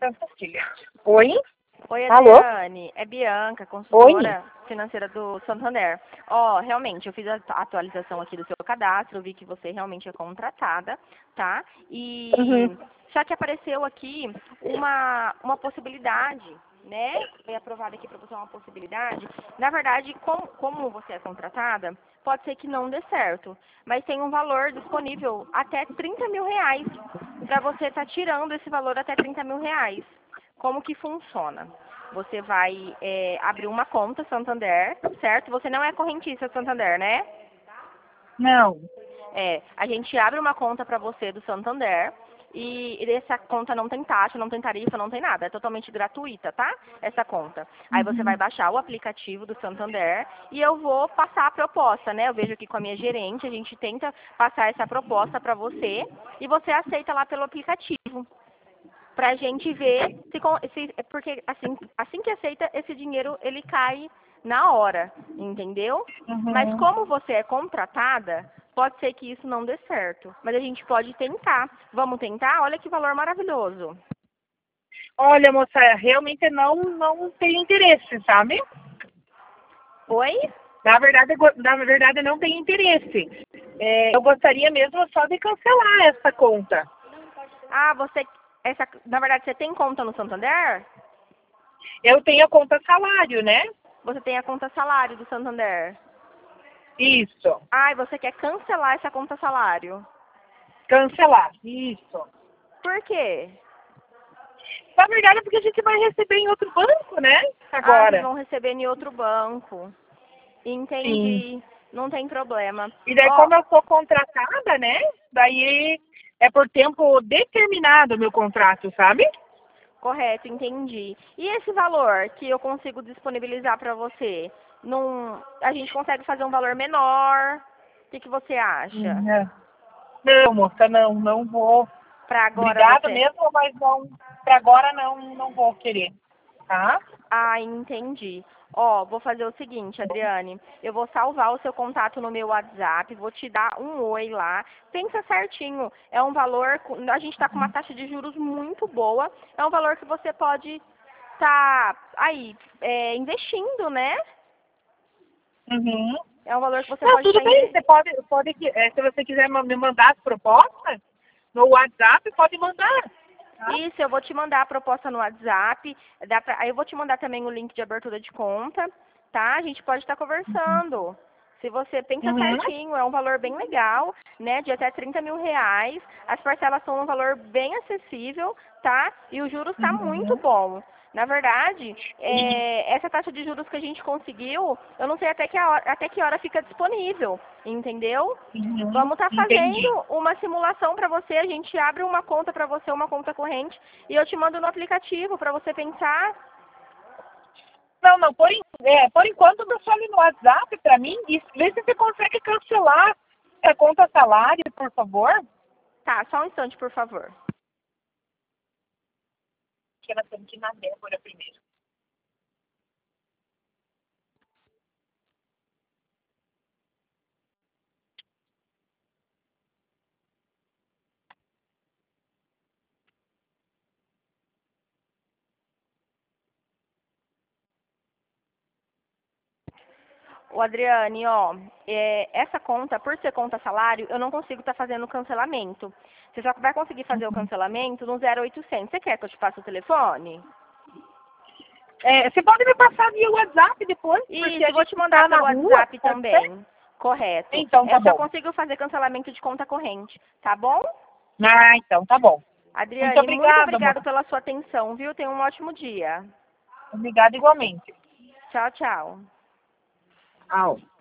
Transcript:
tanta filha. Oi? Oi, Alô? Adriane. É Bianca, Oi? consultora financeira do Santander. Ó, realmente, eu fiz a atualização aqui do seu cadastro, vi que você realmente é contratada, tá? E Uhum. só que apareceu aqui uma possibilidade, né? Foi aprovada aqui para você uma possibilidade. Na verdade, como você é contratada, pode ser que não dê certo, mas tem um valor disponível até 30 mil reais para você estar tirando esse valor até 30 mil reais. Como que funciona? Você vai abrir uma conta Santander, certo? Você não é correntista Santander, né? Não. A gente abre uma conta para você do Santander e essa conta não tem taxa, não tem tarifa, não tem nada. É totalmente gratuita, tá? Essa conta. Aí você vai Uhum. baixar o aplicativo do Santander e eu vou passar a proposta, né? Eu vejo aqui com a minha gerente, a gente tenta passar essa proposta para você e você aceita lá pelo aplicativo. Pra gente ver porque assim que aceita, esse dinheiro ele cai na hora, entendeu? Mas Uhum. como você é contratada, pode ser que isso não dê certo. Mas a gente pode tentar. Vamos tentar? Olha que valor maravilhoso. Olha, moça, realmente não tenho interesse, sabe? Oi? Na verdade, não tenho interesse. Eu gostaria mesmo só de cancelar essa conta. Ah, na verdade, você tem conta no Santander? Eu tenho a conta salário, né? Você tem a conta salário do Santander. Isso. Ah, e você quer cancelar essa conta salário. Cancelar. Isso. Por quê? Na verdade, é porque a gente vai receber em outro banco, né? Ah, vocês Agora. vão receber em outro banco. Sim. Entendi. Não tem problema. E daí, Ó, como eu sou contratada, né? Daí é por tempo determinado o meu contrato, sabe? correto, entendi. E esse valor que eu consigo disponibilizar para você? A gente consegue fazer um valor menor? O que você acha? É. Não, moça, não vou. Para agora Obrigada você. mesmo, mas não, para agora não vou querer, tá? Ah, entendi. Ó, vou fazer o seguinte, Adriane. Eu vou salvar o seu contato no meu WhatsApp, vou te dar um oi lá. Pensa certinho. É um valor. A gente está com uma taxa de juros muito boa. É um valor que você pode estar aí investindo, né? Uhum. É um valor que você Não, pode tudo estar bem, investindo. você pode se você quiser me mandar as propostas no WhatsApp, pode mandar, tá? Isso, eu vou te mandar a proposta no WhatsApp. Aí eu vou te mandar também o link de abertura de conta, tá? A gente pode estar conversando. Se você pensa Uhum. certinho, é um valor bem legal, né? De até 30 mil reais. As parcelas são um valor bem acessível, tá? E o juros está muito Uhum. bom. Na verdade, essa taxa de juros que a gente conseguiu, eu não sei até que hora fica disponível, entendeu? Uhum. Vamos estar Entendi. fazendo uma simulação para você. A gente abre uma conta para você, uma conta corrente, e eu te mando no aplicativo para você pensar. Não, por enquanto deixa ali no WhatsApp para mim e vê se você consegue cancelar a conta salário, por favor. Tá, só um instante, por favor. Que nós temos que ir na Débora primeiro. O Adriane, ó, essa conta, por ser conta salário, eu não consigo estar fazendo o cancelamento. Você só vai conseguir fazer o cancelamento no 0800. Você quer que eu te passe o telefone? Você pode me passar via WhatsApp depois, porque Isso, a vou gente te mandar está na pelo rua, WhatsApp pode ser? também. Correto. Então tá Eu só bom. consigo fazer cancelamento de conta corrente, tá bom? Ah, então tá bom. Muito Adriane, muito obrigada, obrigado moça. pela sua atenção, viu? Tenha um ótimo dia. Obrigada igualmente. Tchau, tchau. Tchau.